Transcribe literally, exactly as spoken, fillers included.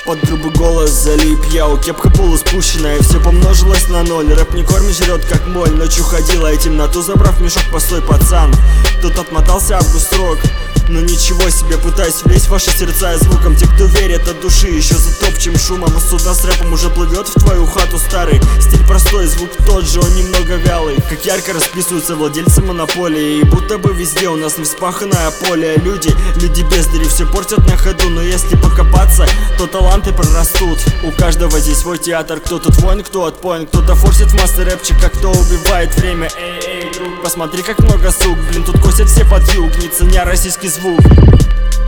Под грубый голос залип я, у кепка полуспущенная, все помножилось на ноль. Рэп не кормит, жрет как моль. Ночью ходила и темноту забрав мешок, постой, пацан. Тут отмотался август срок. Но ничего себе, пытаюсь влезть в ваши сердца и звуком. Те, кто верит от души, еще затопчем шумом. А судно с рэпом уже плывет в твою хату старый. Стиль простой, звук тот же, он немного вялый. Как ярко расписываются владельцы монополии. И будто бы везде у нас не вспаханное поле. Люди, люди бездари все портят на ходу. Но если покопаться, то таланты прорастут. У каждого здесь свой театр. Кто тут воин, кто отпоин. Кто-то форсит в массы рэпчика, кто убивает время. Эй, эй, друг, посмотри, как много сук. Блин, тут косят все под юг, не ценя российский звук.